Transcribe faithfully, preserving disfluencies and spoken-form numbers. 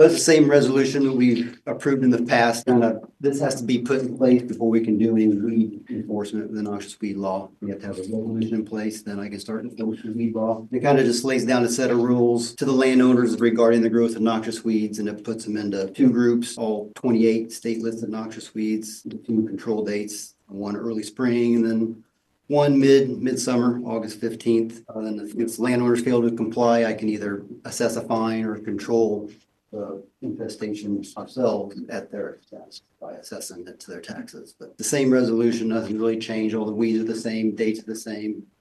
But it's the same resolution that we've approved in the past, and uh, this has to be put in place before we can do any weed enforcement of the noxious weed law. We have to have a resolution in place, then I can start enforcing weed law. It kind of just lays down a set of rules to the landowners regarding the growth of noxious weeds, and it puts them into two groups, all twenty-eight state listed noxious weeds, two control dates, one early spring, and then one mid, midsummer, August fifteenth. Uh, then if landowners fail to comply, I can either assess a fine or control the infestation ourselves at their expense by assessing it to their taxes. But the same resolution, nothing really changed. All the weeds are the same, dates are the same.